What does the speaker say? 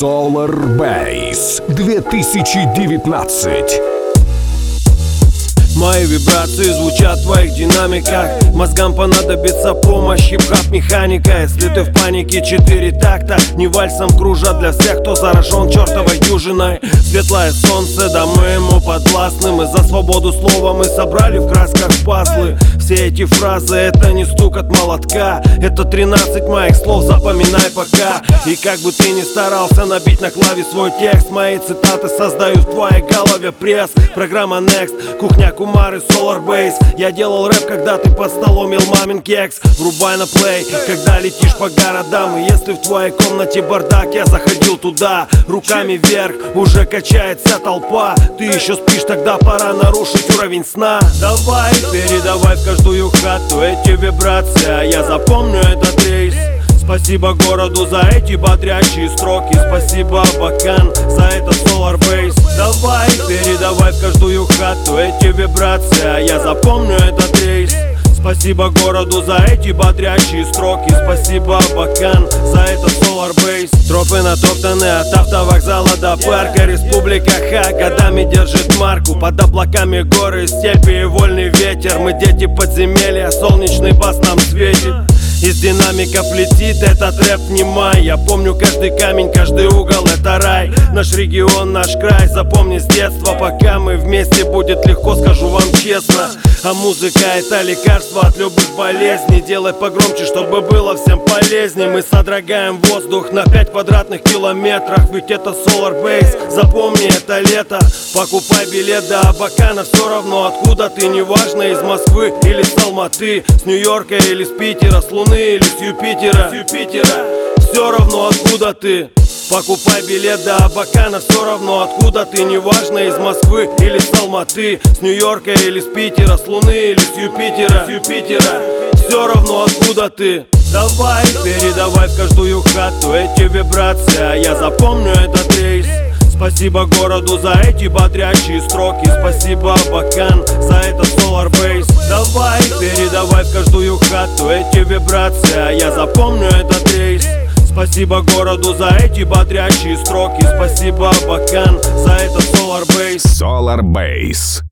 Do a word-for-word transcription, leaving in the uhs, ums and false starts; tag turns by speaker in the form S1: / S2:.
S1: Solar Bass две тысячи девятнадцать.
S2: Мои вибрации звучат в твоих динамиках. Мозгам понадобится помощь, хип-хап механика. Если ты в панике, четыре такта не вальсом кружат для всех, кто заражен чертовой дюжиной. Светлое солнце, да мы ему подвластны. Мы за свободу слова, мы собрали в красках пазлы. Все эти фразы, это не стук от молотка, это тринадцать моих слов, запоминай пока. И как бы ты ни старался набить на клаве свой текст, мои цитаты создают в твоей голове пресс. Программа Next, кухня Кумары, Solar Bass. Я делал рэп, когда ты под столом ел мамин кекс. Врубай на плей, когда летишь по городам. И если в твоей комнате бардак, я заходил туда. Руками вверх, уже качается толпа. Ты еще спишь, тогда пора нарушить уровень сна. Давай, передавай в каждую хату эти вибрации, а я запомню этот рейс. Спасибо городу за эти бодрящие строки. Спасибо Абакан за это Solar Bass. Давай, передавай в каждую хату эти вибрации, а я запомню этот рейс. Спасибо городу за эти бодрящие строки. Спасибо Абакан за это Solar Bass. Тропы натоптаны от автовокзала до парка. Республика Ха годами держит марку. Под облаками горы, степи и вольный ветер. Мы дети подземелья, солнечный бас нам светит. Из динамиков летит этот рэп, внимай. Я помню каждый камень, каждый угол, это рай. Наш регион, наш край, запомни с детства. Пока мы вместе, будет легко, скажу вам честно. А музыка это лекарство от любых болезней. Делай погромче, чтобы было всем полезней. Мы содрогаем воздух на пять квадратных километрах. Ведь это Solar Bass, запомни это лето. Покупай билет до Абакана, все равно откуда ты. Неважно, из Москвы или с Алматы, с Нью-Йорка или с Питера, с Луны или с Юпитера, с Юпитера. Все равно откуда ты. Покупай билет до Абакана, все равно откуда ты. Неважно, из Москвы или с Алматы, с Нью-Йорка или с Питера, с Луны или с Юпитера, с Юпитера. Все равно откуда ты. Давай, передавай в каждую хату эти вибрации, а я запомню этот рейс. Спасибо городу за эти бодрящие строки. Спасибо Абакан за это Solar Bass. Давай, передавай в каждую хату эти вибрации, а я запомню этот рейс. Спасибо городу за эти бодрящие строки. Спасибо Абакан за это Solar Bass.
S1: Solar Bass.